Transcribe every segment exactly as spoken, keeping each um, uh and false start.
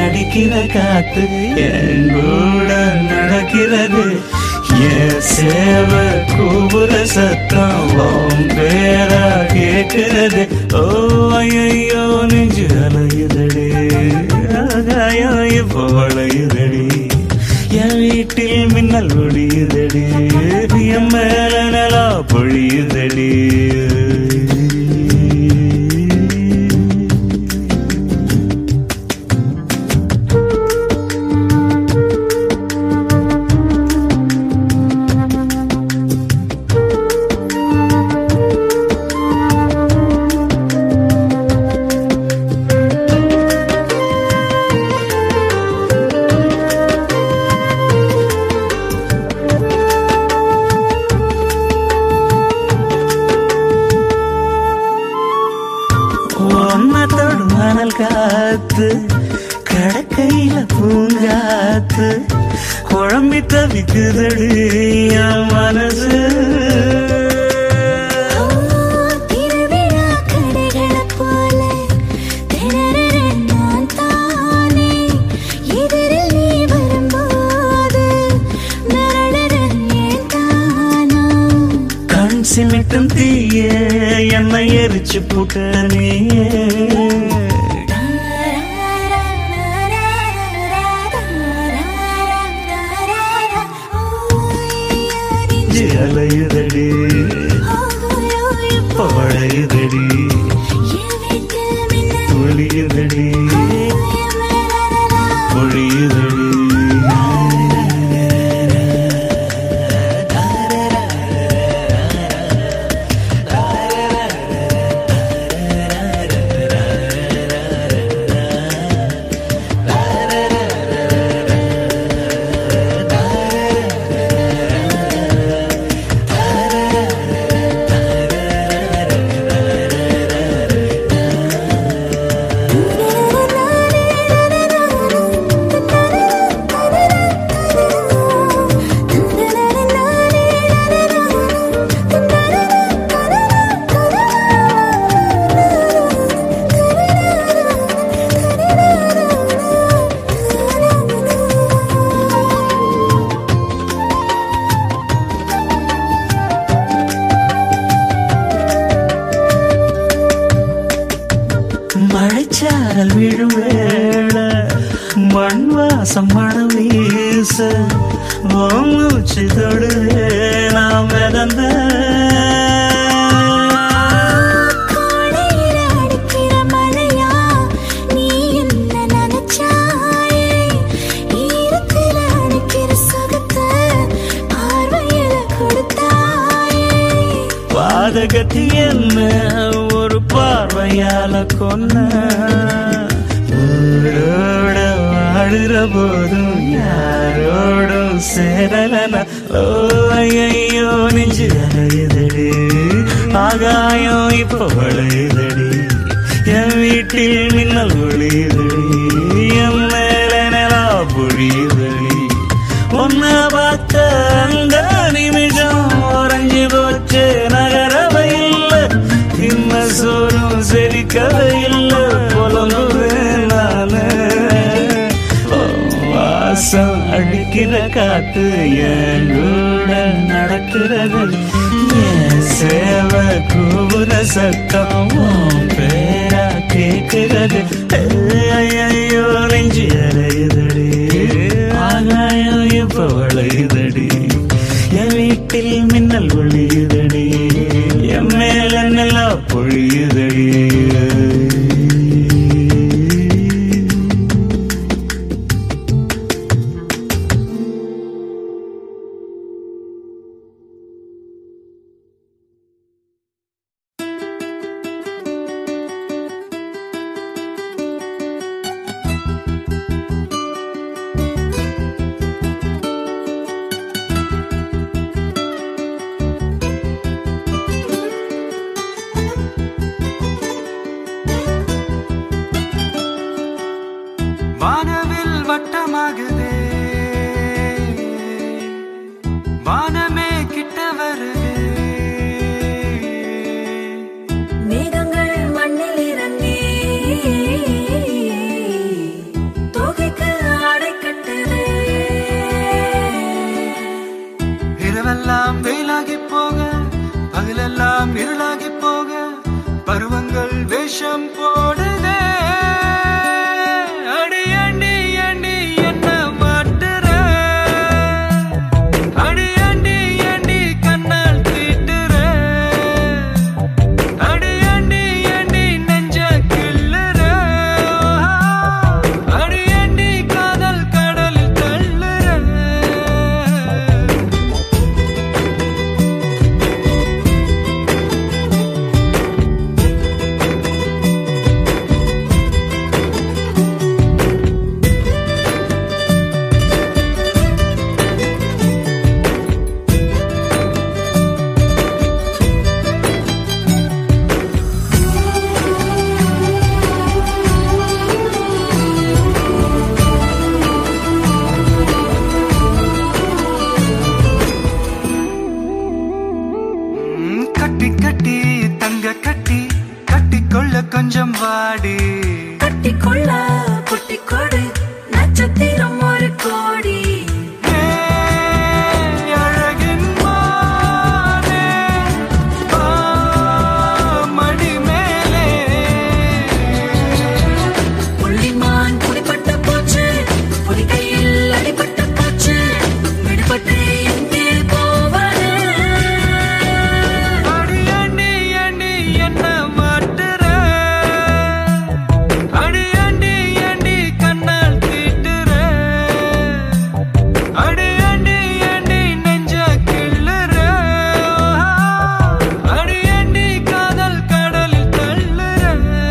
அடிக்கிற காத்து என் கூட நடக்கிறது. என் சேவ கூபுர சத்தம் உன் பேரா கேட்கிறது. ஓ ஐயோ நெஞ்சு அலையுதடி, ஆகாயம் இப்போ வளையுதடி. என் வீட்டில் மின்னல் ஒடியுதடி, என் மேல நிலா பொழியுதடி. மணல் காத்து கடக்கையில பூங்காத்து குழம்பி தவிக்குதடி என் மனசு. கண் சிமிட்டும் தீய என்னை எரிச்சு போட்ட நீயே. அலையுதடி பழையுதடி ஒளியுதடி ஒளியுதடி. மழைச்சாரல் விழும் வேள மண் வாசம் மணம் வீச மூச்சு தொடுவே நாம் மிதந்த. பாதகத்தி என்ன ஒரு பார்வையால கொன்ன. ஊரோட வாழுற போதும் யாரோடும் சேரலனா. ஓ ஐயோ நெஞ்சு அலையுதடி, ஆகாயம் இப்போ வளையுதடி. என் வீட்டில் மின்னல் ஒளியுதடி, என் மேல நிலா பொழியுதடி. ஒன்ன பார்த்த அந்த நிமிஷம் உறைஞ்சு போச்சு நகரவை இல்லை. தின்ன சோறும் செரிக்கவை இல்லை பொலங்குவேன் நானு. வாசம் அடிக்கிற காத்து என் கூட நடக்கிறது. என் சேவ கூபுர சத்தம் உன் பேரா கேட்கிறது. ஐயோ நெஞ்சு அலையுதடி, ஆகாயம் இப்ப வளையுதடி. என் வீட்டில் மின்னல் ஒளியுதடி, என் மேல நிலா பொழியுதடி. வானவில் வட்டமாகுதே, வானமே கிட்ட வருதே. மேகங்கள் மண்ணில் இறங்கி தொகை வேஷம் போடுதே அடி அண்டி அண்டி என்ன மாட்டுற அடி அண்டி அண்டி கண்ணால் தீட்டுற அடி அண்டி அண்டி நெஞ்ச கிள்ளுற அடி அண்டி காதல் கடலில் தள்ளுற கட்டி கட்டி தங்க கட்டி கட்டிக்கொள்ள கொஞ்சம் வாடி கட்டிக்கொள்ள குட்டிக்கொடு நட்சத்திரம் ஒரு கோடி அழகின் மானே மடி மேலே புள்ளிமான் குடிப்பட்ட போச்சு புலி கையில் அடிபட்ட போச்சு விடுபட்டு எங்கே போவது அடி அண்டி அண்டி என்ன மாட்டுற அடி அண்டி அண்டி கண்ணால் தீட்டுற அடி அண்டி அண்டி நெஞ்ச கிள்ளுற அடி அண்டி காதல் கடலில் தள்ளுற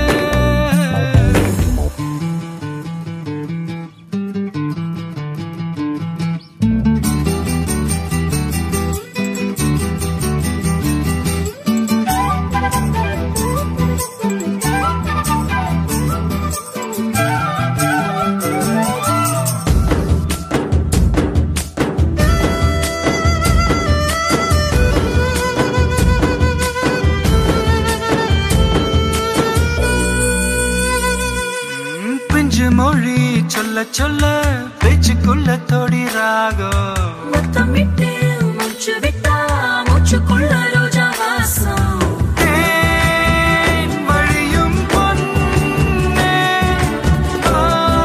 பிஞ்சு மொழி சொல்ல சொல்ல பேச்சுக்குள்ள தொடி ராகம் முத்தமிட்டு மூச்சு விட்டா மூச்சுக்குள்ள ரோஜா வாசம் தேன் வழியும் பொன்னே ஆ,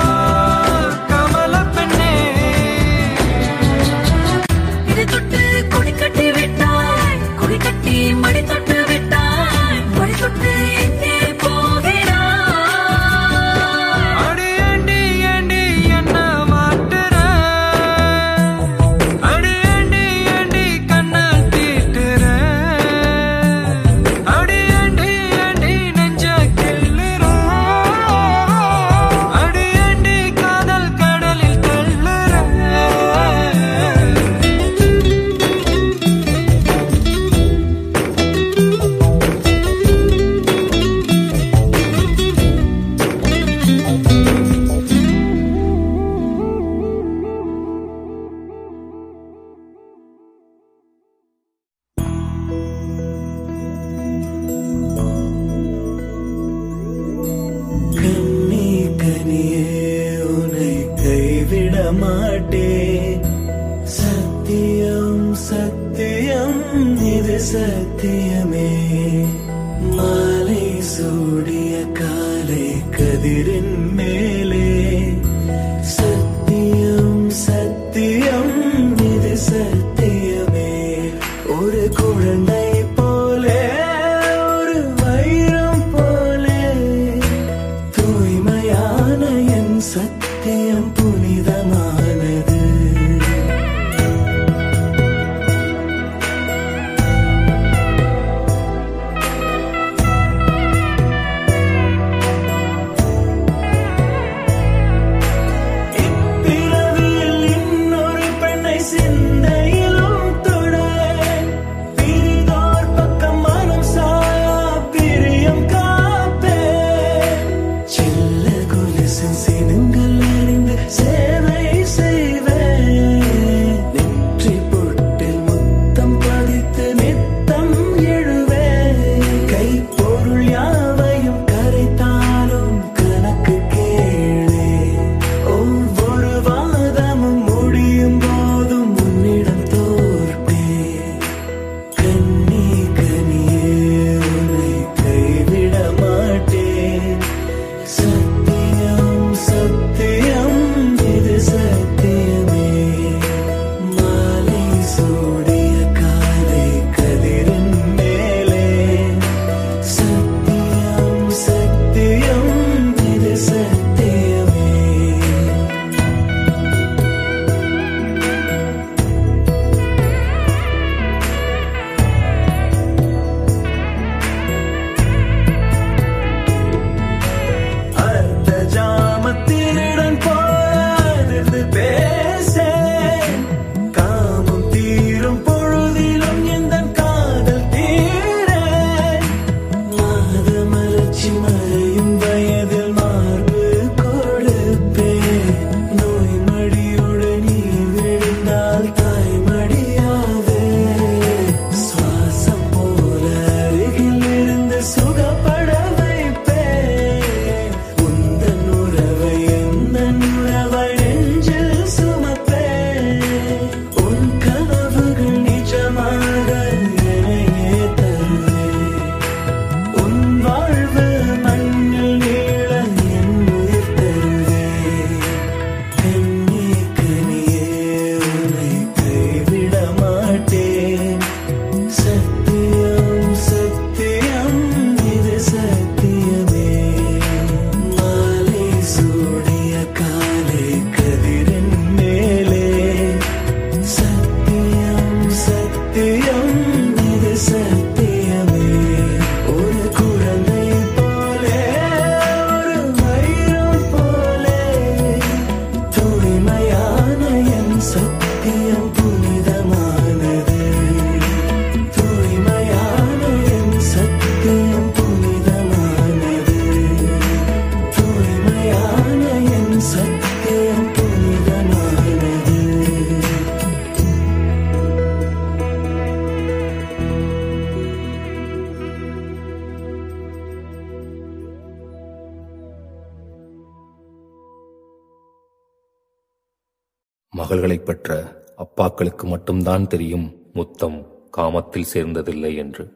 கமலப் பெண்ணே இது தொட்டு கொடி கட்டி விட்டாய் கொடி கட்டி மடி தொட்டு விட்டாய் மடி தொட்டு எங்கே போகிறாய் அடி அண்டி அண்டி என்ன மாட்டுற அடி அண்டி அண்டி கண்ணால் தீட்டுற அடி அண்டி அண்டி நெஞ்ச கிள்ளுற அடி அண்டி காதல் கடலில் தள்ளுற கண்ணே கனியே உன்னை கைவிட மாட்டேன் சத்தியம் சத்தியம் இது சத்தியமே மாலை சூடிய காலை கதிரின் மேலே சத்தியம் சத்தியம் இது சத்தியமே ஒரு குழந்தை போலே ஒரு வைரம் போலே தூய்மையான என் சத்தியம் புனிதமானது இப்பிறவியில் இன்னொரு பெண்ணை சிந்தையிலும் தொட பிரிதோர் பக்கம் மனம் சாயா பிரியம் காப்பே சில்ல கொலுசின் சினுங்கள் அறிந்து சேவை மகள்களைப் பெற்ற அப்பாக்களுக்கு மட்டும்தான் தெரியும் முத்தம் காமத்தில் சேர்ந்ததில்லை என்று.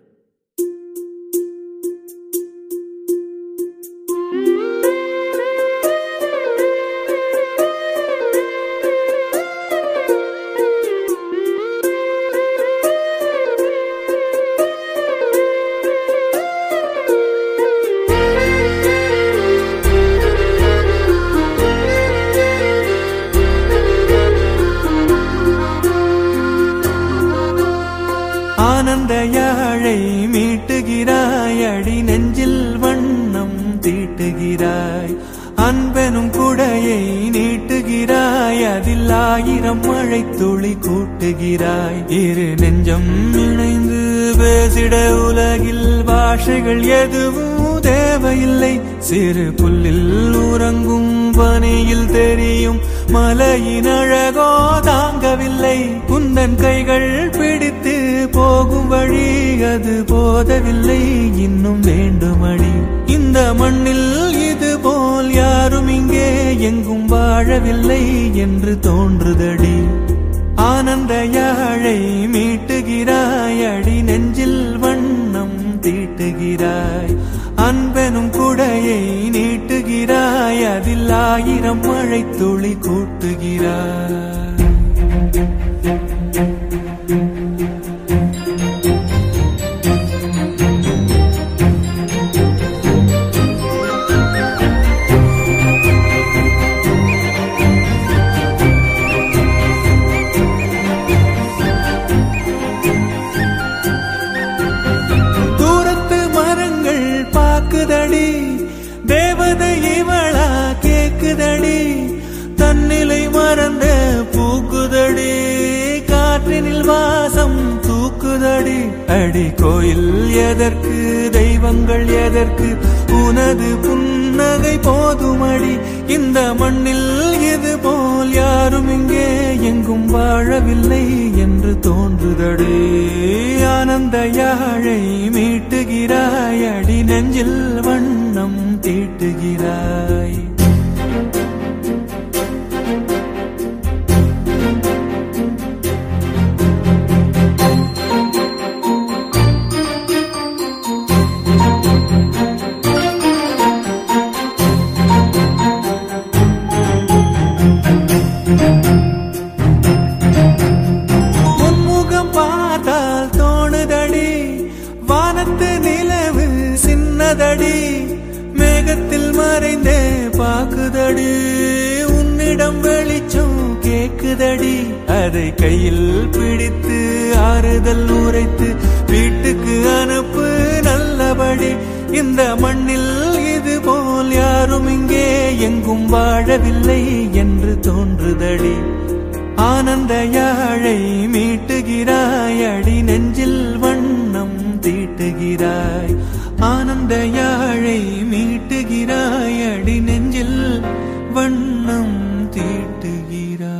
ஆனந்த யாழை மீட்டுகிறாய், அடி நெஞ்சில் வண்ணம் தீட்டுகிறாய். அன்பெனும் குடையை நீட்டுகிறாய், அதில் ஆயிரம் மழை துளி கூட்டுகிறாய். இரு நெஞ்சம் இணைந்து பேசிட உலகில் பாஷைகள் எதுவும் தேவையில்லை. சிறு புல்லில் உறங்கும் பனியில் தெரியும் மலையின் அழகோ தாங்கவில்லை. குந்தன் கைகள் பிடித்து போகும் வழி அது போதவில்லை, இன்னும் வேண்டுமடி. இந்த மண்ணில் இது போல் யாரும் இங்கே எங்கும் வாழவில்லை என்று தோன்றுதடி. ஆனந்த யாழை மீட்டுகிறாய், அடி நெஞ்சில் வண்ணம் தீட்டுகிறாய். அன்பெனும் குடையை நீட்டுகிறாய், அதில் ஆயிரம் மழை துளி கூட்டுகிறாய். தேவதை இவளா கேக்குதடி, தன்னிலை மறந்த பூக்குதடி. காற்றினில் வாசம் தூக்குதடி. அடி கோயில் எதற்கு, தெய்வங்கள் எதற்கு, உனது புன்னகை போதுமடி. இந்த மண்ணில் இது போல் யாரும் இங்கே எங்கும் வாழவில்லை என்று தோன்றுதடி. ஆனந்த யாழை மீட்டுகிறாய், அடி நெஞ்சில் வண்ணம் தீட்டுகிறாய். மேகத்தில் மறைந்தே பாக்குதடி, உன்னிடம் வெளிச்சம் கேக்குதடி. அதை கையில் பிடித்து ஆறுதல் உரைத்து வீட்டுக்கு அனுப்பு நல்லபடி. இந்த மண்ணில் இது போல் யாரும் இங்கே எங்கும் வாழவில்லை என்று தோன்றுதடி. ஆனந்த யாழை மீட்டுகிறாய், அடி நெஞ்சில் வண்ணம் தீட்டுகிறாய். ஆனந்த யாழை மீட்டுகிறாய், அடி நெஞ்சில் வண்ணம் தீட்டுகிறாய்.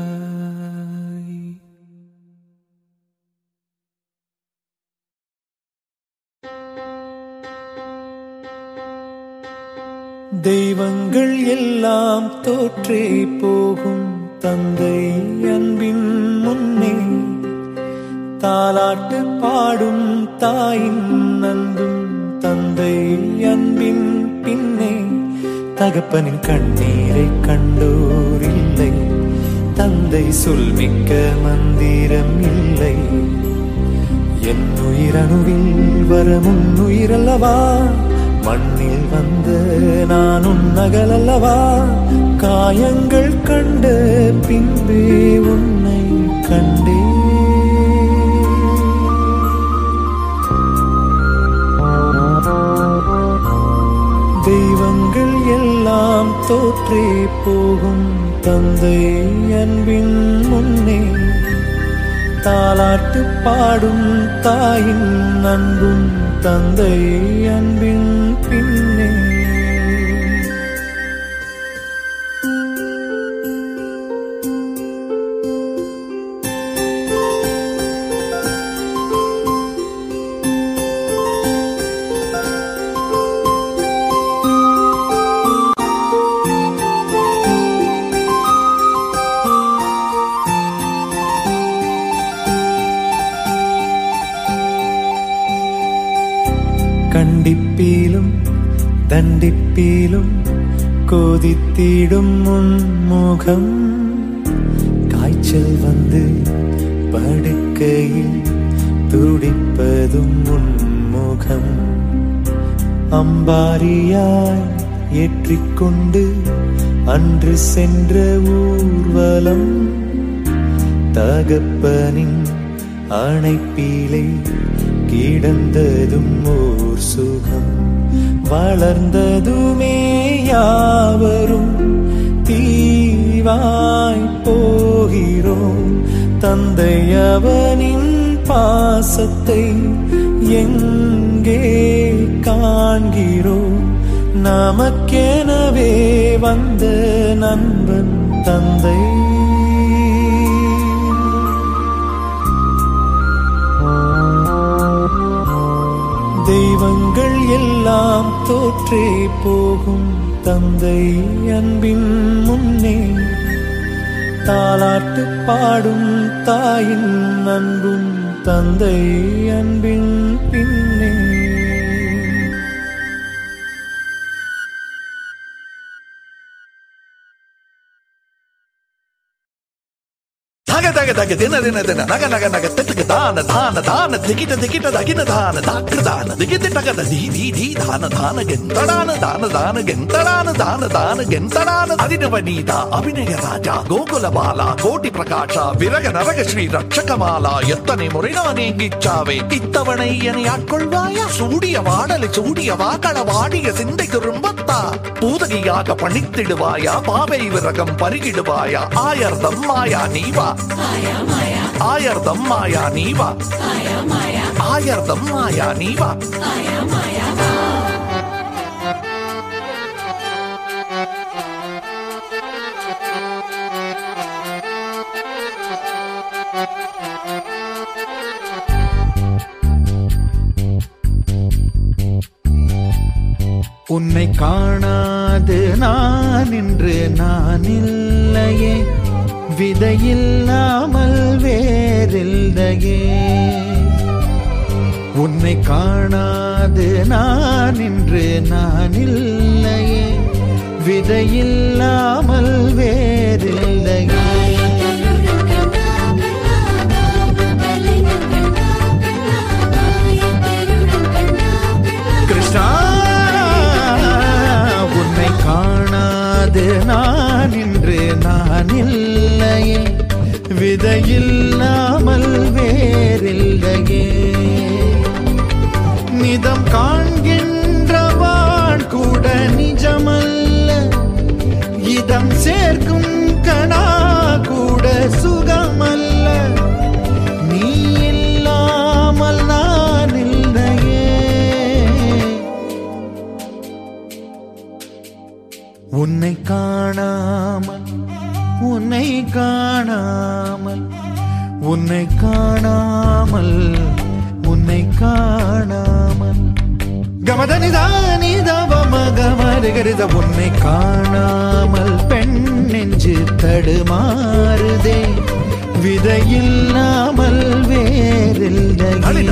தெய்வங்கள் எல்லாம் தோற்றே போகும் தந்தை அன்பின் முன்னே, தாலாட்டு பாடும் தாயின் அன்பும் தந்தை அன்பின் பின்னே. தகப்பனின் கண்ணீரை கண்டோர் இல்லை, தந்தை சொல்மிக்க மந்திரம் இல்லை. என் உயிரணுவில் வரமுன் உயிரல்லவா, மண்ணில் வந்த நான் உன்னகலல்லவா. காயங்கள் கண்ட பின்பே உன்னை கண்டே. தெய்வங்கள் எல்லாம் தோற்றே போகும் தந்தை அன்பின் முன்னே, தாலாட்டு பாடும் தாயின் அன்பும் தந்தை அன்பின் பின்னே. கண்டிப்பிலும் கொதித்திடும் முன்முகம் காய்ச்சல் வந்து படுக்கையில் துடிப்பதும் முன்முகம் அம்பாரியாய் ஏற்றிக்கொண்டு அன்று சென்ற ஊர்வலம் தகப்பனின் அணைப்பிலே கிடந்ததும் ஓர் சுகம் வளர்ந்ததுமே யாவரும் தீவாய் போகிறோம் தந்தை அவனின் பாசத்தை எங்கே காண்கிறோம் நமக்கெனவே வந்த நண்பன் தந்தை தெய்வங்கள் எல்லாம் தோற்றே போகும் தந்தை அன்பின் முன்னே தாலாட்டு பாடும் தாயின் அன்பும் தந்தை அன்பின் பின்னே தக தக தின தின தின நக நக நக திட்டுக்கு தான தான தான திகிட்ட திகிட்ட தகின தான தாக்கு தான திகிட்டு டகத தி தி தி தான தான கெந்தடான தான தான கெந்தடான தான தான கெந்தடான அதினவனீத அபிநய ராஜா கோகுல பாலா கோட்டி பிரகாஷா விரக நரக ஸ்ரீ ரட்சகமாலா எத்தனை முறை நான் எங்கிச்சாவே இத்தவணை என்னை ஆட்கொள்வாயா சூடிய வாடலை சூடிய வாக்கள வாடிய சிந்தை திரும்பத்தா பூதகியாக பணித்திடுவாயா பாவை விரகம் பருகிடுவாயா ஆயர்தம் மாயா நீவா ஆயர்தம் மாயா நீவா ஆயர்தம் மாயா நீவா உன்னை காணாது நான் இன்று நான் இல்லையே விதையில்லாமல் வேறில்லையே உன்னை காணாது நான் இன்று நான் இல்லையே விதையில்லாமல் வேறில்லையே கிருஷ்ணா உன்னை காணாது நான் இன்று நான் இல்லையே விதையில்லாமல் வேறில்லையே நிதம் காண்கின்றவான் கூட நிஜமல்ல இதம் சேர்க்கும் கணா கூட சுகமல்ல நீ இல்லாமல் நான் இல்லையே உன்னை காணாமல் உன்னை காணாமல் உன்னை காணாமல் உன்னை காணாமல் கமதனிதானிதவமகமருகருத உன்னை காணாமல் பெண் நெஞ்சு தடுமாறுதே விதையில்லாமல் வேறில்லை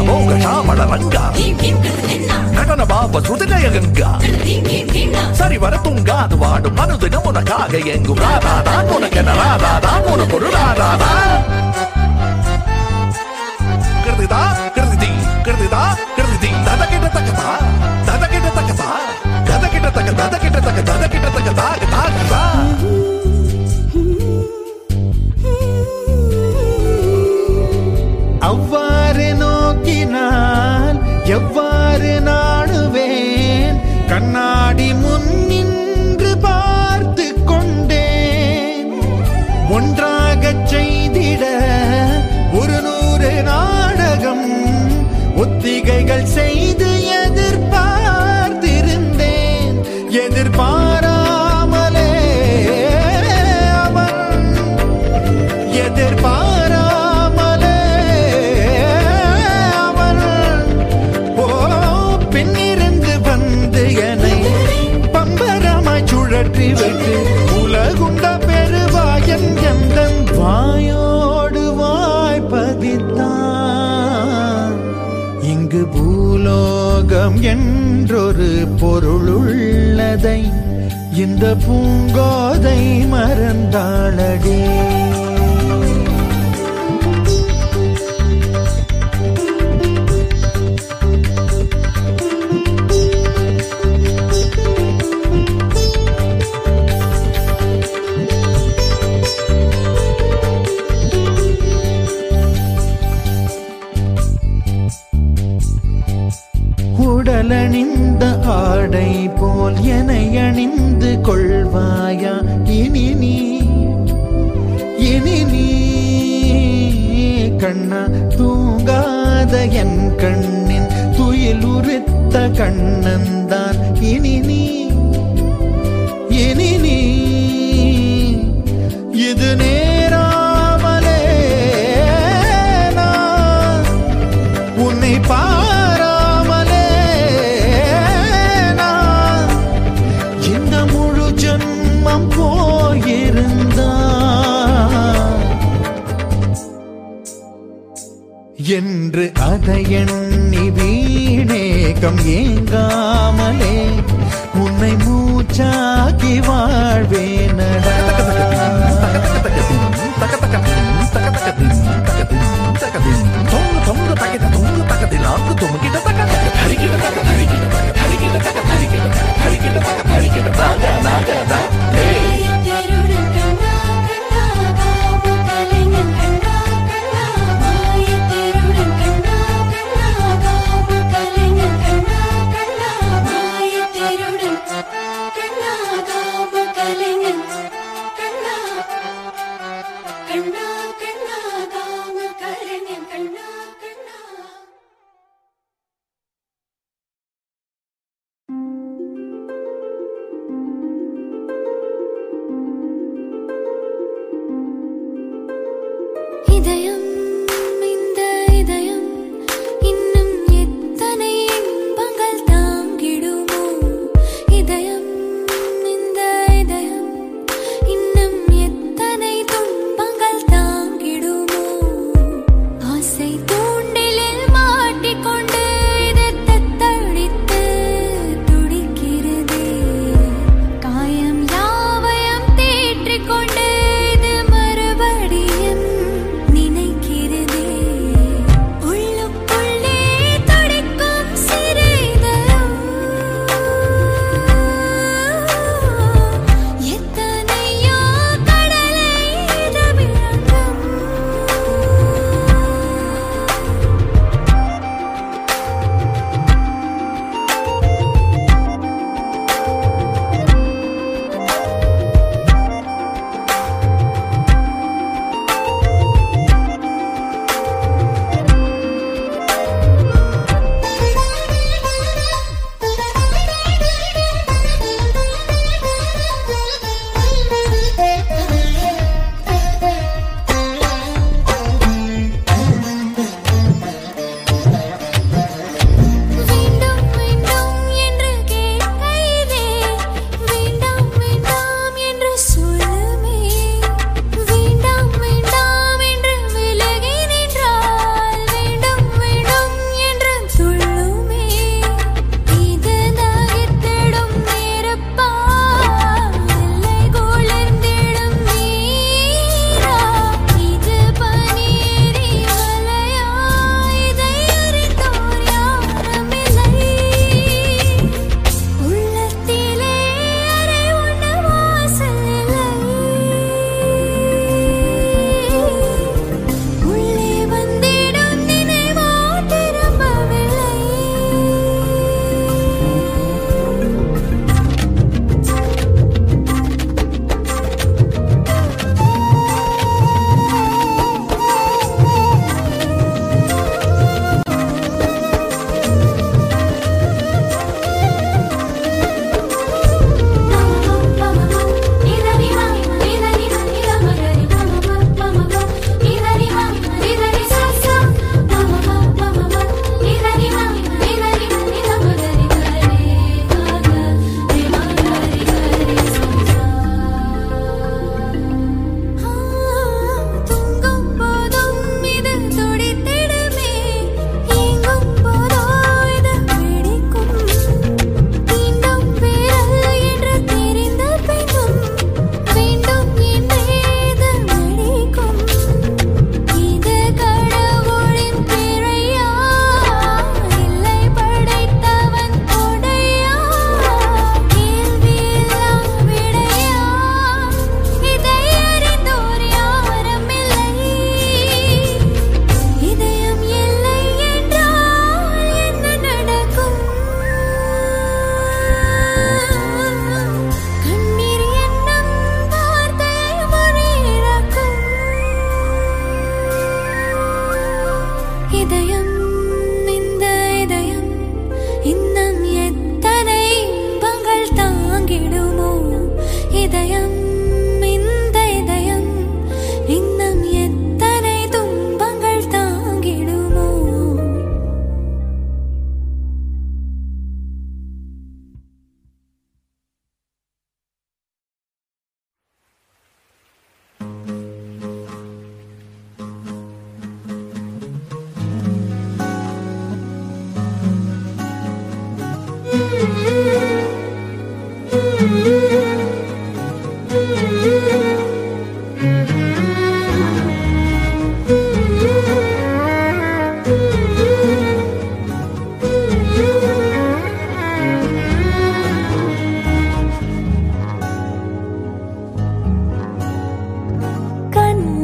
நடன பாப சுதிலயகங்கா சரி வர தூங்காது வாடும் மனுதினம் உனக்காக எங்கும் ராதாதான் உனக்கென ராதாதான் உனக்கு ஒரு ராதாதா கிருதிதா கிருதி கிருதிதா கிருதி தத கிட்ட தக்கதா தத கிட்ட தக்கதா தத கிட்ட தக்க தத கிட்ட தக்க தத கிட்ட தக்க தாக தாகதா அவ்வாறு நோக்கினால் எவ்வாறு நாடுவேன் கண்ணாடி முன் நின்று பார்த்து கொண்டேன் ஒன்றாக செய்திட ஒரு நூறு நாடகம் ஒத்திகைகள் செய்து எதிர்பார்த்திருந்தேன் எதிர்பாராமலே அவன் எதிர்பாராமலே அவன் ஓ பின்னிருந்து வந்து என்னை பம்பரமாய் சுழற்றி விட்டு உலகுண்ட பெருவாயன் எந்த என்றொரு பொருளுள்ளதை இந்த பூங்கோதை மறந்தாளடே. உடலணிந்த ஆடை போல் என அணிந்து கொள்வாயா இனி நீ இனி நீ கண்ணா தூங்காத என் கண்ணின் துயில் உரித்த கண்ணந்தான் இனி நீ இனி நீ இது நேராமலே நான் உன்னை பா என்று அதை எண்ணி வீணேகம் ஏங்காமலே உன்னை மூச்சாக்கி வாழ்வேனடா.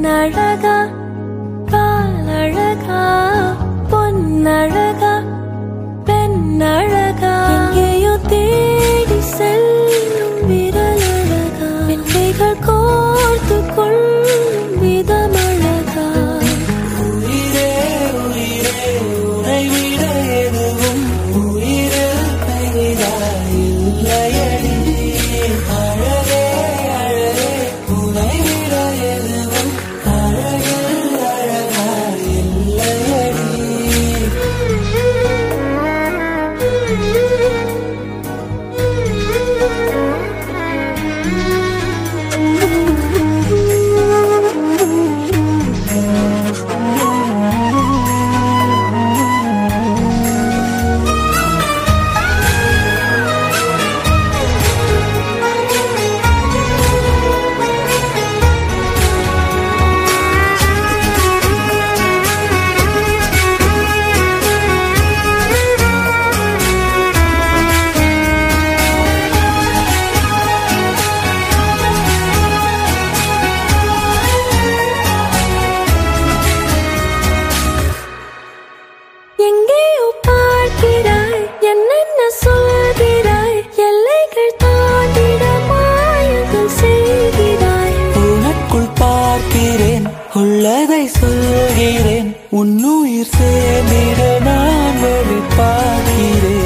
கண்ணழகா பாலழகா பொன்னழகா பெண்ணழகா எங்கேயோ தேடி செல்லும் விரலழகா மெத்தைகள் கோர்த்து கொள்ளும் விதமழகா உயிரே உயிரே உனை விட எதுவும் உயிரில் பெரிதாய் இல்லையடி அழகே அழகே உனை விட எதுவும் அழகில் அழகாய் இல்லையடி எங்கேயோ பார்க்கிறாய் என்னென்ன சொல்கிறாய் எல்லைகள் தாண்டிட மாயங்கள் செய்கிறாய் உனக்குள் பார்க்கிறேன் உள்ளதை சொல்கிறேன் உன்னுயிர் சேர்ந்திட நான் வெளிப்பார்க்கிறேன்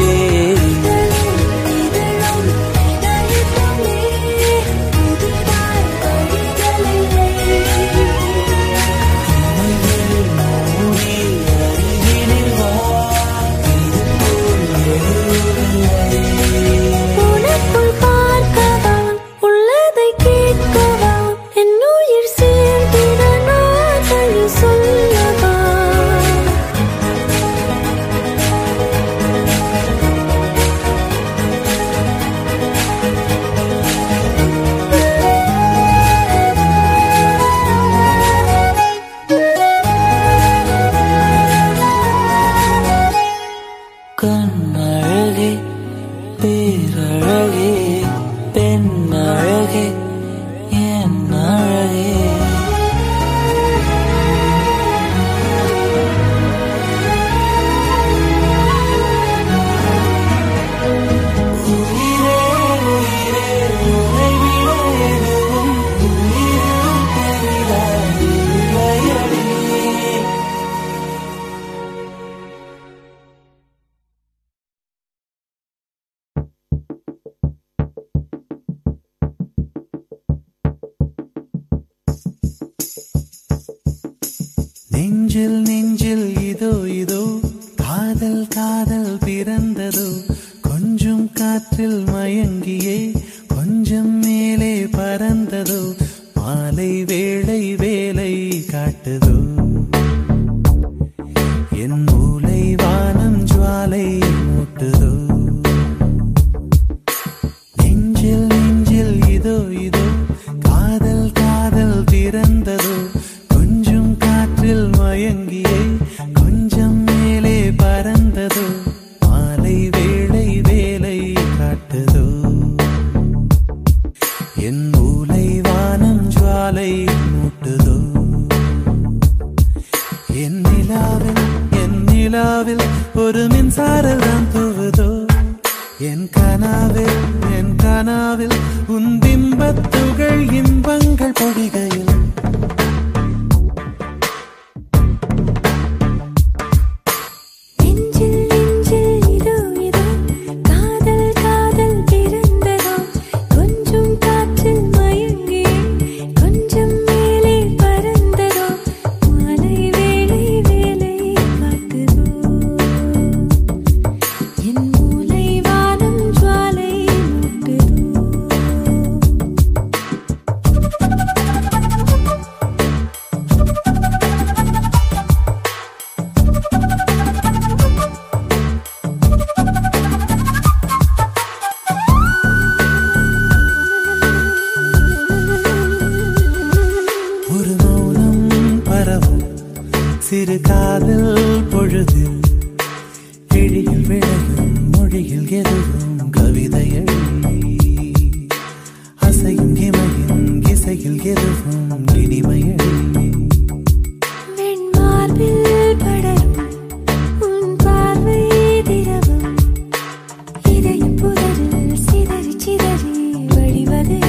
இதழும் இதயத்துமே புதிதாய் வழிகளிலே மூடி அருகினில் வா உனக்குள் பார்க்கவா உள்ளதை கேட்கவா என்னுயிர் சேர்ந்திட நான் வழி சொல்லவா கண்ணழகே பேரழகே பெண்ணழகே என் அழகே உயிரே உயிரே உனை விட எதுவும் உயிரில் பெரிதாய் இல்லையடி நெஞ்சில் நெஞ்சில் இதோ இதோ காதல் காதல் பிறந்ததோ கொஞ்சம் காற்றில் மயங்கியே கொஞ்சம் மேலே பறந்ததோ மாலை வேளை வேலை காட்டுதோ என் மூளை வானம் ஜுவாலை மூட்டுதோ நெஞ்சில் நெஞ்சில் இதோ இதோ காதல் காதல் பிறந்ததோ கொஞ்சம் காற்றில் மயங்கியே கொஞ்சம் மேலே பறந்ததோ மாலை வேளை வேலை காட்டுதோ என் மூளை வானம் ஜுவாலை மூட்டுதோ என் நிலாவில் என் நிலாவில் ஒரு மின்சாரம் தான் தூவுதோ என் கனாவில் என் கனாவில் உன் பிம்பத்துகள் இன்பங்கள் பொழிகையில் நெஞ்சில் நெஞ்சில் இதோ இதோ காதல் காதல் பிறந்ததோ கொஞ்சம் காற்றில் மயங்கி கொஞ்சம் மேலே பறந்ததோ மாலை வேளை வேலை காட்டுதோ என் மூளை வானம் ஜுவாலை மூட்டுதோ ஒரு மௌனம் பரவும் சிறு காதல் பொழுதில் கிழியில் விளையும் மொழியில் எதுவும் கவிதையை அசையும் இமையின் இசையில் எதுவும் கொடுக்கும் இனிமையடி வெண்மார்பில் படரும் உன் பார்வை திரவம் இதயம் புதரில் சிதறி சிதறி வழிவதே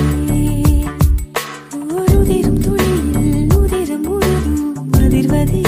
உதிரும் துளியில் உதிரம் முழுதும் அதிர்வதே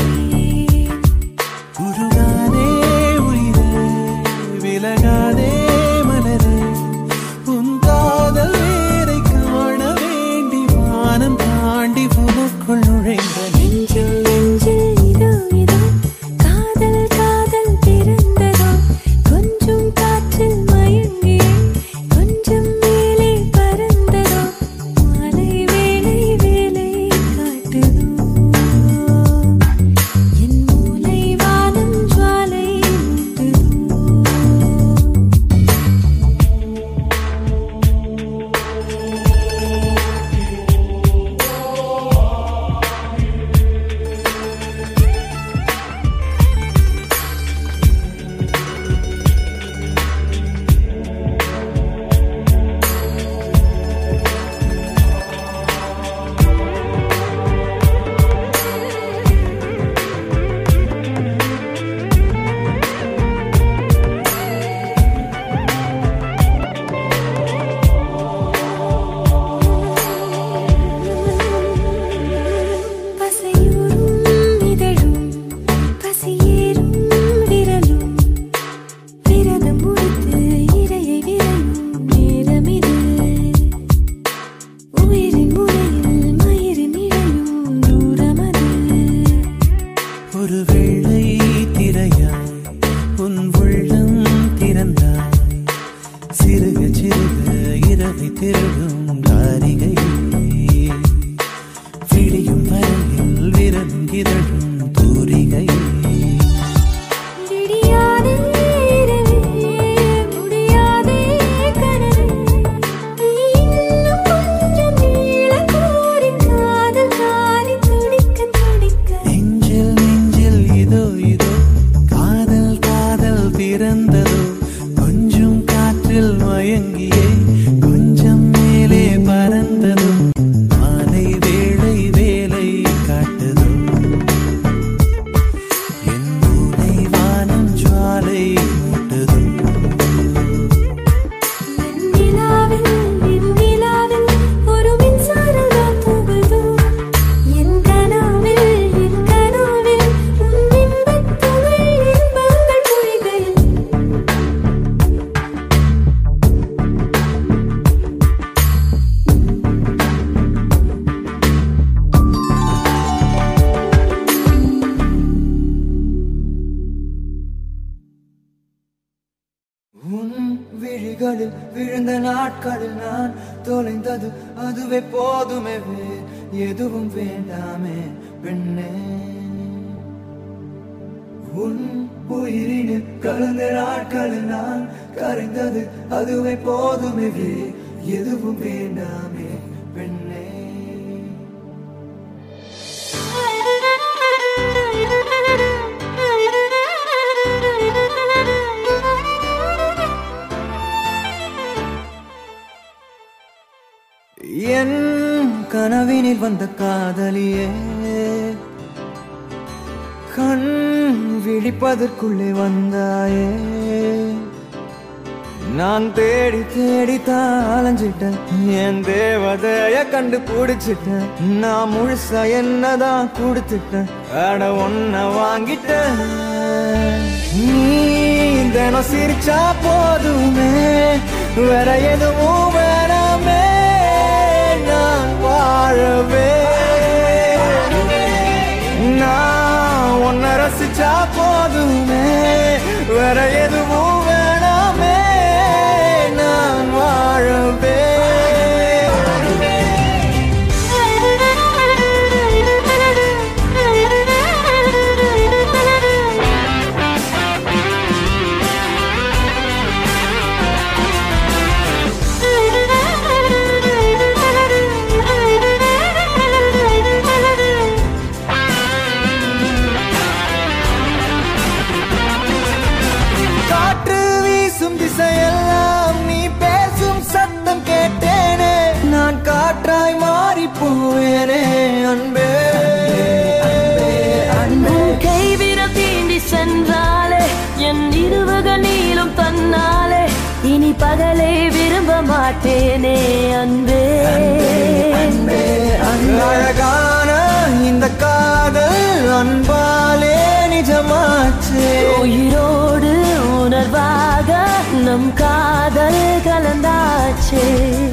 உருகாதே உயிரே விலகாதே மலரே உன் காதல் வேரை காண வேண்டி வானம் தாண்டி உனக்குள் நுழைந்த நெஞ்சில் நெஞ்சில் இதோ இதோ காதல் காதல் பிறந்ததோ கொஞ்சம் காற்றில் மயங்கி கொஞ்சம் மேலே பறந்ததோ மாலை வேளை வேலை காட்டுதோ என் மூளை வானம் ஜுவாலை மூட்டுதோ பசையூரும் இதழும் பசியேறும் விரலும் விரதம் முடித்து இரையை விரையும் நேரமிது உயிரின் முறையில் மயிரின் இழையும் தூரமது ஒரு வெள்ளை திரையாய் உன் உள்ளம் திறந்தாய் சிறுக சிறுக இரவை திருடும் காரிகை விடியும் வரையில் விரலும் இதழும் தூரிகை விடியாதே இரவே முடியாதே கனவே நீ இன்னும் கொஞ்சம் நீள கோரி காதல் காரி துடிக்க துடிக்க நெஞ்சில் நெஞ்சில் இதோ இதோ காதல் காதல் பிறந்ததோ கொஞ்சம் காற்றில் மயங்கியே கொஞ்சம் மேலே பறந்ததோ மாலை வேளை வேலை காட்டுதோ என் மூளை வானம் ஜுவாலை மூட்டுதோ நிலாவில் நிலாவில் ஒரு மின்சாரம் புகழ்தோ என் கனாவில் என் கனாவில் உன் இன்பத் துகள் இன்பங்கள் பொழிகையில் உன் விழிகளில் விழுந்த நாட்களில் நான் தொலைந்தது அதுவே போதுமே வேறு எதுவும் வேண்டாமே பெண்ணே உன் உயிரினில் கலந்த நாட்களில் நான் கரைந்தது அதுவே போதுமே வேறு எதுவும் வேண்டாமே பெண்ணே என் கனவினில் வந்த காதலியே கண் விழிப்பதற்குள்ளே வந்தாயே நான் தேடி தேடி தாளஞ்சிட்டேன் என் தேவதைய கண்டு பிடிச்சிட்டேன் நான் முழுசா என்னதான் கொடுத்துட்டேன் அட ஒன்ன வாங்கிட்டேன் நீ தினம் சிரிச்சா போதுமே வேற எதுவும் வேணாமே நான் வாழவே நான் உன்னை ரசிச்சா போதுமே வேற எதுவும் வேணாமே நான் வாழவே பகலை விரும்ப மாட்டேனே அன்பே அழகான இந்த காதல் அன்பாலே நிஜமாச்சு உயிரோடு உணர்வாக நம் காதல் கலந்தாச்சு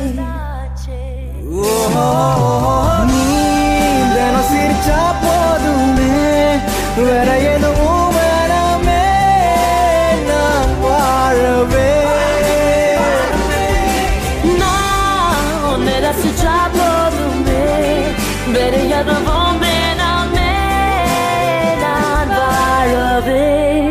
நீ தினம் சிரிச்சா போதுமே வேற எதுவும் வேணாமே நான் வாழவே நான் உன்னை ரசிச்சா போதுமே வேற எதுவும் வேணாமே நான் வாழவே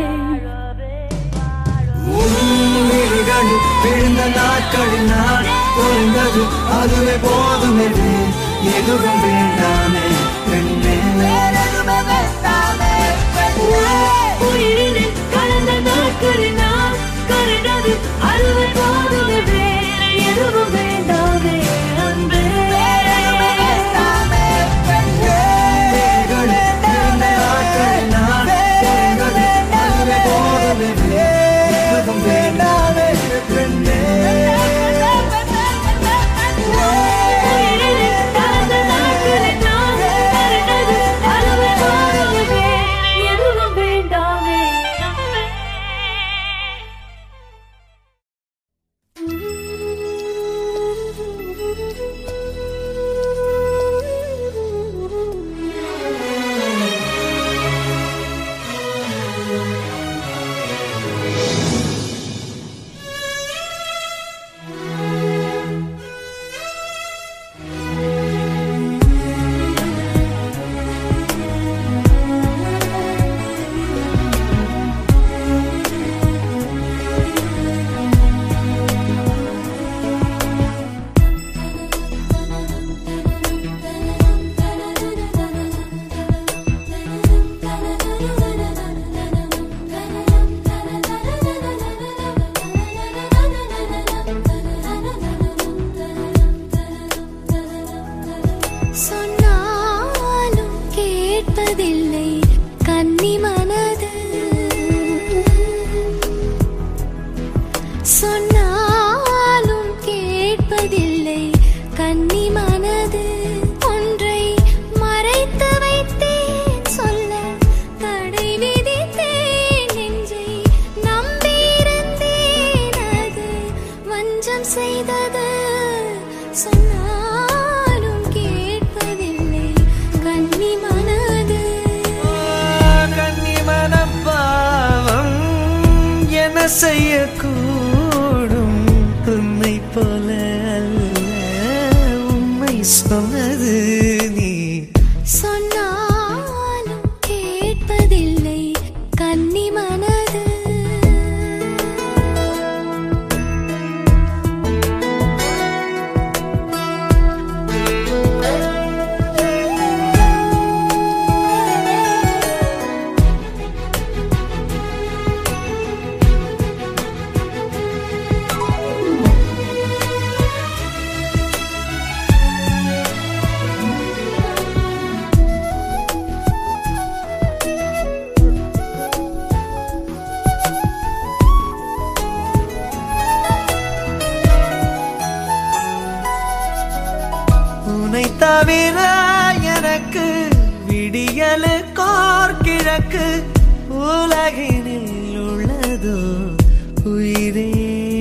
விழுந்த நாட்களில் நான் தொலைந்தது அதுவே போதுமே எதுவும் வேண்டாமே பெண்ணே உயிரினில் கலந்த நாட்களில் நான் கரைந்தது அதுவே போதுமே வேற எதுவும் வேண்டாமே அன்பே செய்யக்கூடும் உன்னை போல அல்ல உண்மை சொன்னது நீ சொன்னாலும் கேட்பதில்லை கன்னி மனது தவிர எனக்கு விடியலு கோர் கிழக்கு உலகினில் உள்ளதோ உயிரே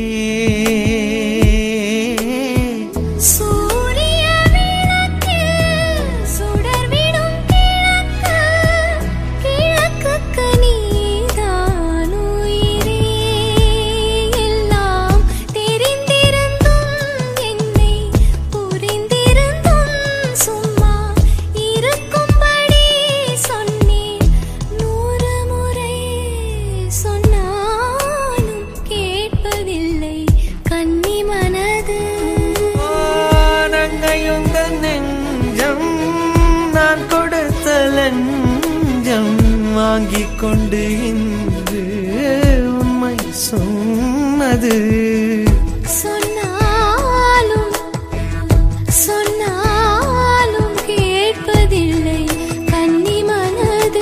வாங்கிக் கொண்டு இன்று உண்மை சொன்னது சொன்னாலும் சொன்னாலும் கேட்பதில்லை கன்னி மனது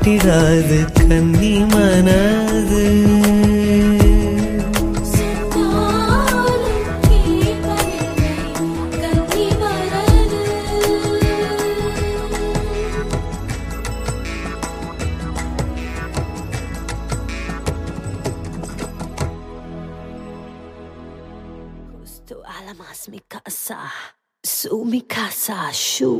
மாட்டிடாது கன்னி மனது. Tu alamas mi casa, su mi casa, shu.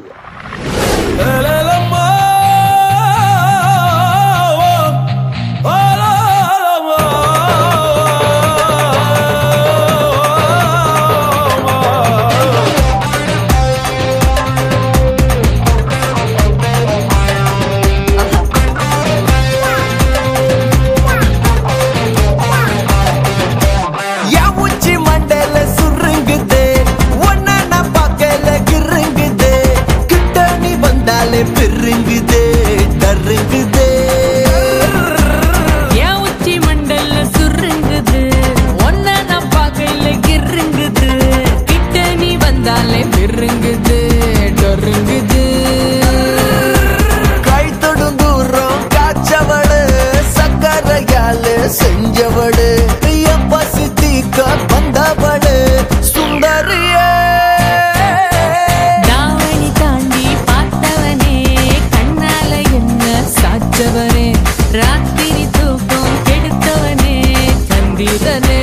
பெருங்குதே தருங்குதே என் உச்சி மண்டல சுருங்குது ஒன்ன நான் பார்க்கல கிருங்குது கிட்ட நீ வந்தாலே பெருங்குது டருங்குது. கை தொடும் தூரம் காய்ச்சவளு சக்கரையால செஞ்சவளு பசி தீக்க வந்தவளு சுந்தரியே. ராத்திரி தூக்கம் கெடுத்தவனே சந்திரனே.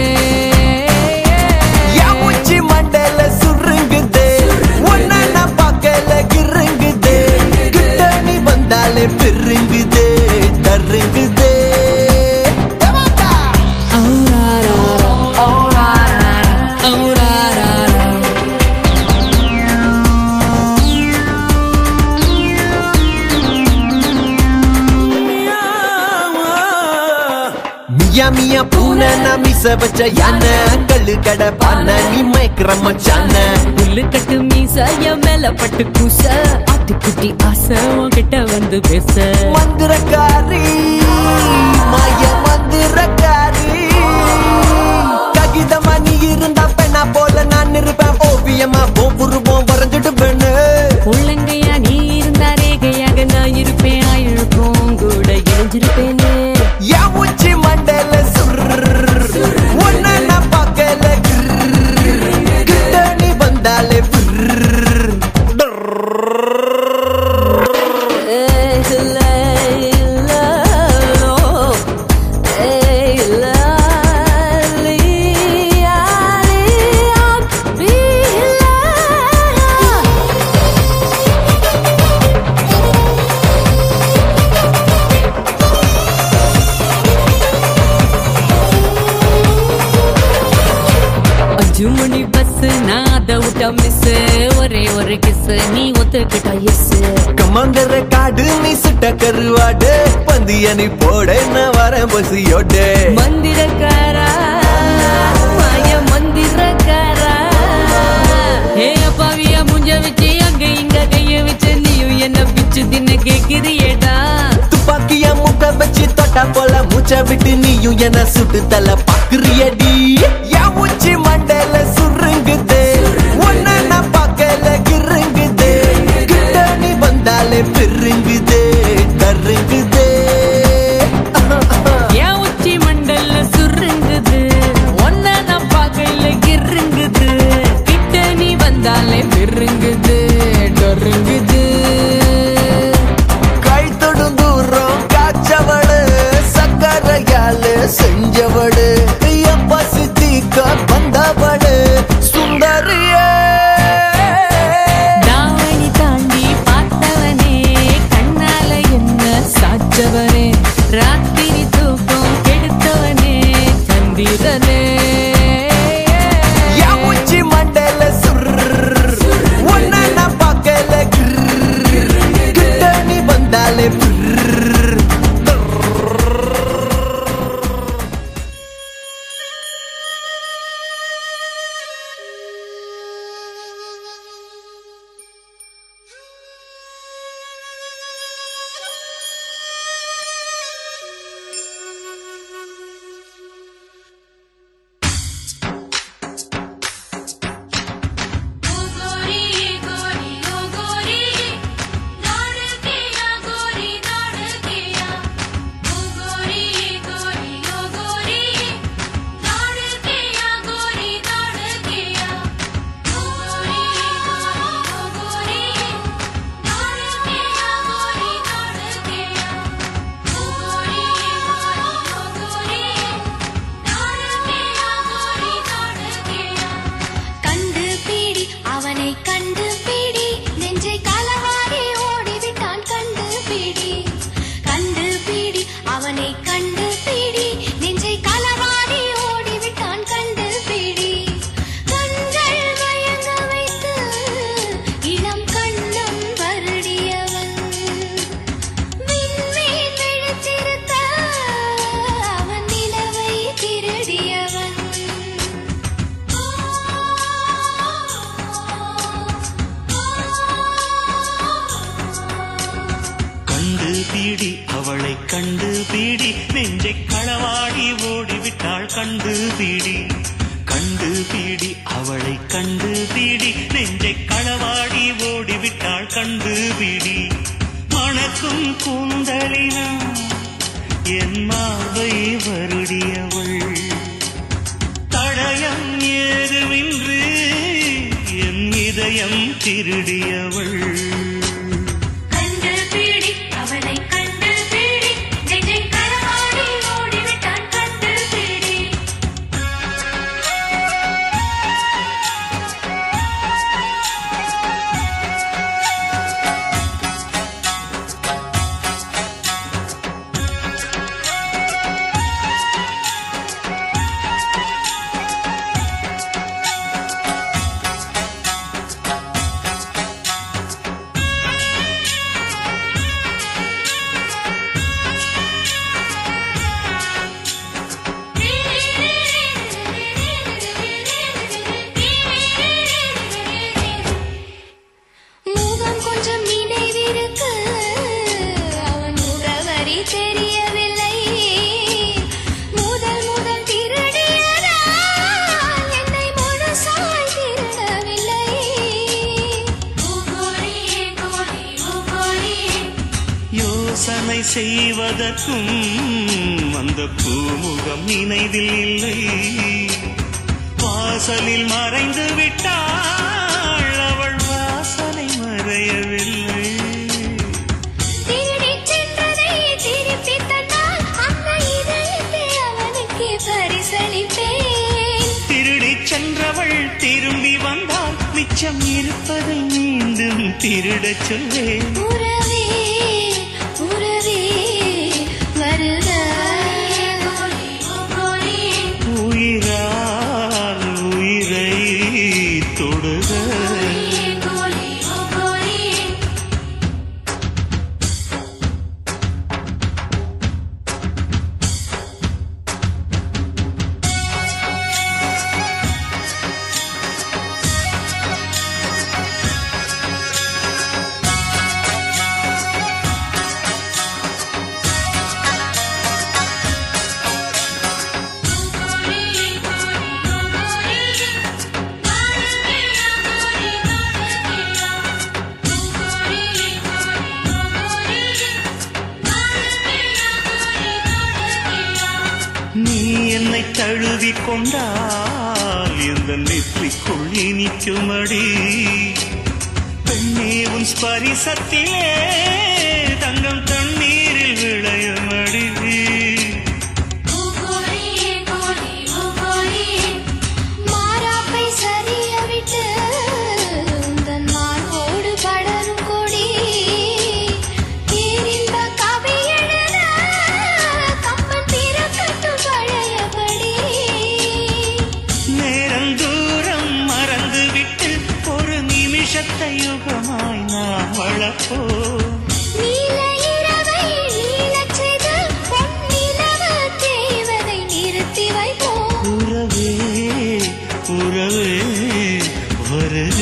என் உச்சி மண்டல சுருங்குதே ஒன்ன நான் பார்க்கல கிருங்குதே கிட்ட நீ வந்தாலே பெருங்குதே தருங்குதே. மியா மியா பூனை நான் மிச வச்ச யானை கல்லு கடை பானை நீ மயக்கிற மச்சான. புல்லு கட்டு மீச என் மேல பட்டு கூச ஆட்டுக்குட்டி ஆசை உன்கிட்ட வந்து பேச. மந்திரக்காரி மாய மந்திரக்காரி ககிதமா நீ இருந்தா பெண்ணா போல நான் இருப்பேன் ஓவியமா போபுருவோம் வரைஞ்சிட்டு பெண்ணு. உள்ளங்கையா நீ இருந்தா ரேகையாக நான் இருப்பேன் ஆயிருப்போம் கூட இணைஞ்சிருப்பேனே. என் உச்சி மண்டல சுர் ஒன்ன நான் பார்க்கல கிட்ட நீ வந்தாலே ஜுமணி பஸ் நான் அதை விட்ட மிஸ் ஒரே ஒரு கிஸ் நீ ஒத்துக்கிட்டா எஸ். கமங்கர காடு நீ சுட்ட கருவாடு பந்திய நீ போட நான் வரேன் பசியோட. மந்திரக்காரா மாய மந்திரக்காரா ஏ அப்பாவியா முஞ்ச வச்சு அங்க இங்க கைய வச்சு நீயும் என்ன பிச்சு தின்ன கேக்குறியேடா. துப்பாக்கியா முட்டை வச்சு தொட்டா போல மூச்சை விட்டு நீயும் என்ன சுட்டு தலை பாக்குறியடி. என் உச்சி மண்டல சுருங்குதே ஒன்ன நான் பார்க்கல கிருங்குதே கிட்ட நீ வந்தாலே பெருங்குதே தருங்குதே. என் உச்சி மண்டல சுருங்குது ஒன்ன நான் பார்க்கல கிருங்குது கிட்ட நீ வந்தாலே பெருங்குது டருங்குது. கை தொடும் தூரம் காய்ச்சவளு சக்கரையால செஞ்சவளு பசி தீக்க வந்தவளு சுந்தரியே. தாவணி தாண்டி பார்த்தவனே கண்ணால என்ன சாச்சவனே ராத்திரி தூக்கம் கெடுத்தவனே சந்திரனே. என் உச்சி மண்டல சுர் பீடி அவளை கண்டு பீடி நெஞ்சை களவாடி ஓடிவிட்டாள் கண்டு பீடி கண்டு பீடி அவளை கண்டு பீடி நெஞ்சை களவாடி ஓடிவிட்டாள் கண்டு பீடி மணக்கும் கூந்தலினா என் மாவை வருடியவள் தடயம் ஏதுமின்றி என் இதயம் திருடியவள் செய்வதற்கும் அந்த பூமுகம் நினைவில் இல்லை வாசலில் மறைந்து விட்டாள் அவள் வாசனை மறையவில்லை திருடிச் சென்றதை திருப்பி தந்தால் அந்த இதயத்தை அவனுக்கு பரிசளிப்பேன் திருடிச் சென்றவள் திரும்பி வந்தால் மிச்சம் இருப்பதை மீண்டும் திருடச் சொல்வேன் உயிரால் உயிரை தொடுக தழுவிக் கொண்டால் எந்த நெற்றிக்குள் இனிக்குமடி பெண்ணே உன் ஸ்பரிசத்திலே தங்கம் தண்ணீரில் விளையுமடி மாறாப்பை சரிய விட்டு தன் மார்போடு படரும் கொடி பேரின்ப கவி எழுத கம்பன் பிறக்கட்டும் பழையபடி நேரம் தூரம் மறந்துவிட்டு ஒரு நிமிஷத்தை யுகமாய் நாம் வளர்ப்போ நீல இரவை நீலச் செய்த பொன்னிலவு தேவதை நிறுத்தி வைப்போம் உறவே உறவே வருக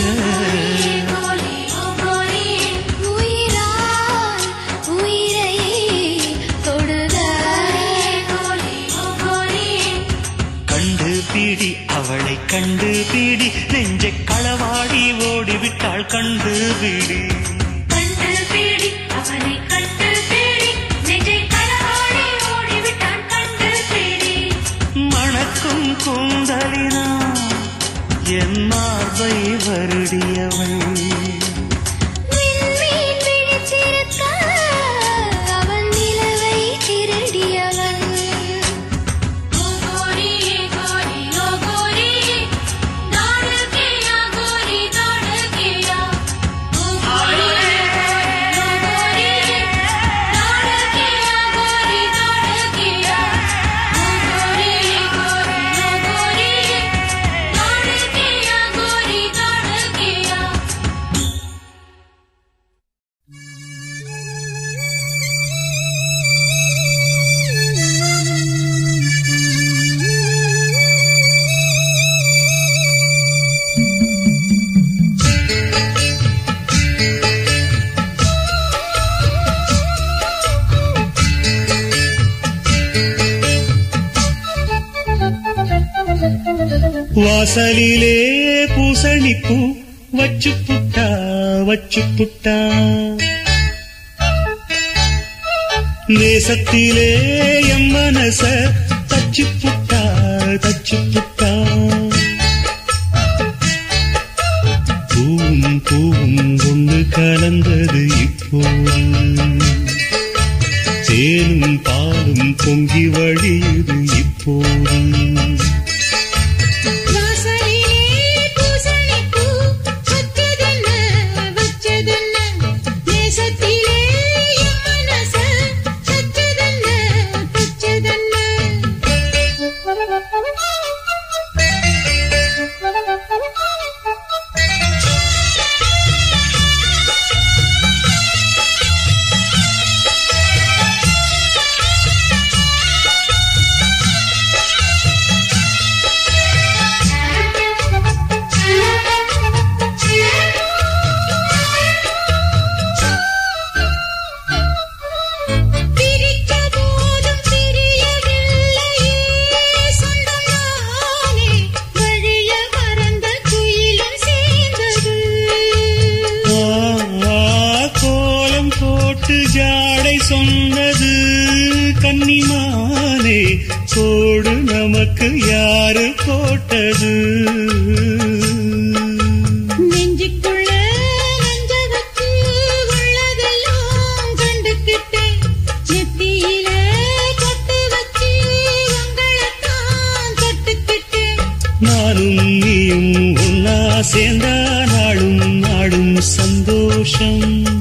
உயிரால் உயிரை தொடுக கண்டு பீடி அவளை கண்டு பீடி நெஞ்சை களவாடி ஓடிவிட்டாள் கண்டு பீடி கண்டு பீடி அவனை கண்டு பீடி நெஞ்சை களவாடி ஓடிவிட்டான் கண்டு பீடி மணக்கும் கூந்தலினா என் மார்பை வருடியவள் விண்மீன் விழித்திருக்க அவன் நிலவை திருடியவன் வாசலிலே பூசணிப்பூ வச்சு புட்டா வச்சு புட்டா நேசத்திலே எம் மனச தச்சு புட்டா தச்சு புட்டா பூவும் பூவும் கொண்டு கலந்தது இப்போது தேனும் பாலும் பொங்கி வழியுது இப்போது ஜாடை சொன்னது கன்னிமானே கோடு நமக்கு யாரு போட்டது நெஞ்சுக்குள்ள நெஞ்சகத்து உள்ளதெல்லாம் கண்டுக்கிட்டேன் நெத்தியில கொட்டு வச்சு உங்களைத்தான் தொட்டுக்கிட்டேன் நானும் நீயும் ஒன்னா சேர்ந்தா நாடும் நாடும் சந்தோஷம்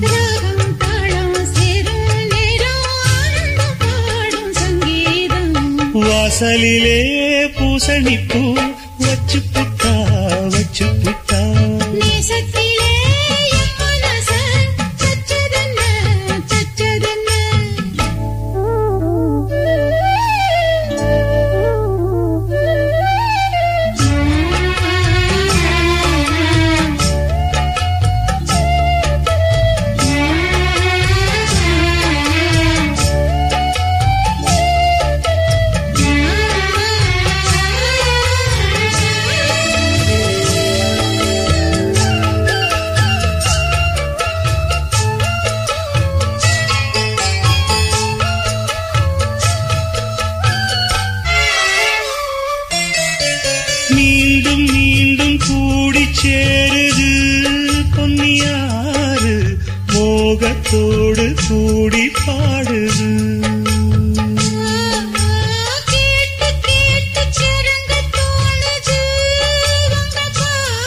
வாசலிலே பூசணிப்பூ வச்சு புட்டா வச்சு புட்டா நேசத்திலே என் மனச தச்சதென்ன தச்சதென்ன மீண்டும் மீண்டும் கூடி சேருது பொன்னியாறு மோகத்தோடு கூடி பாடு